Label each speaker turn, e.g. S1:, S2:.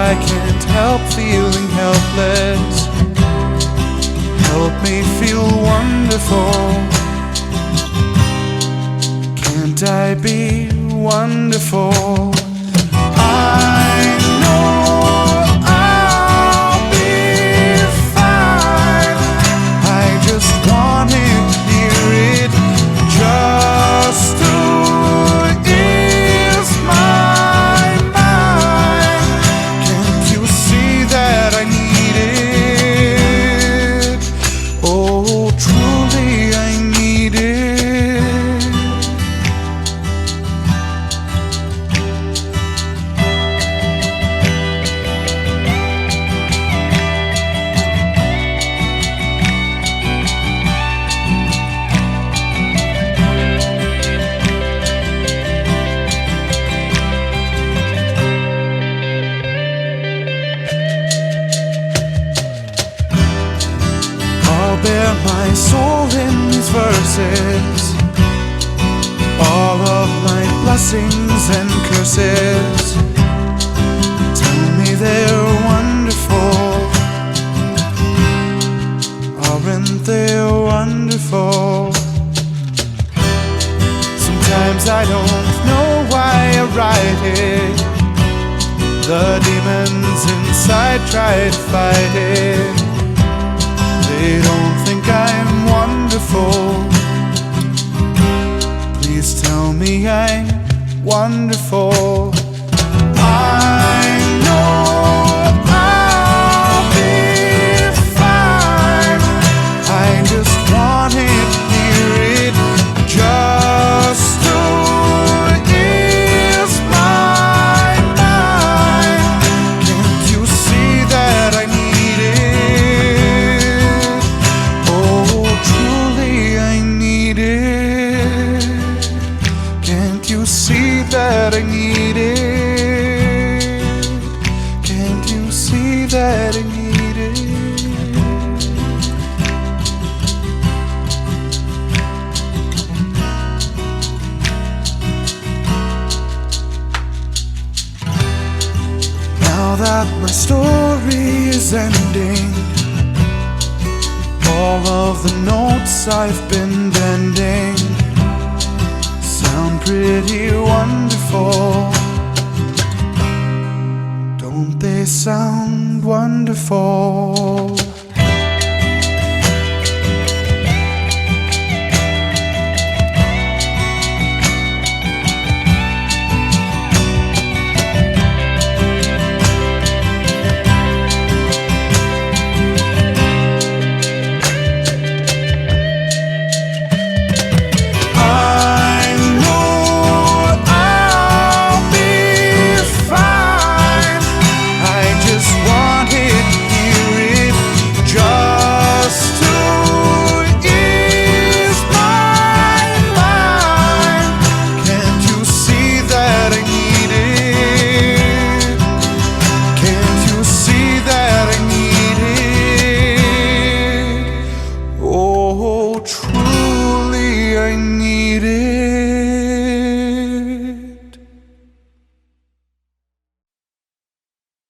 S1: I can't help feeling helpless. Help me feel wonderful. Can't I be wonderful? I know I'll be fine. I just want to hear it just to ease my mind. Can't you see that I need it? Oh, truly I need it. Bear my soul in these verses, all of my blessings and curses. Tell me they're wonderful. Aren't they wonderful? Sometimes I don't know why I write it. The demons inside try to fight it. They don't think I'm wonderful. Please tell me I'm wonderful. I know I'll be fine. I just want to hear it just to ease my mind. Can't you see that I need it? Truly I need it. Can't you see that I need it? Can't you see that I need it? Now that my story is ending, all of the notes I've been bending sound pretty wonderful. Don't they sound wonderful?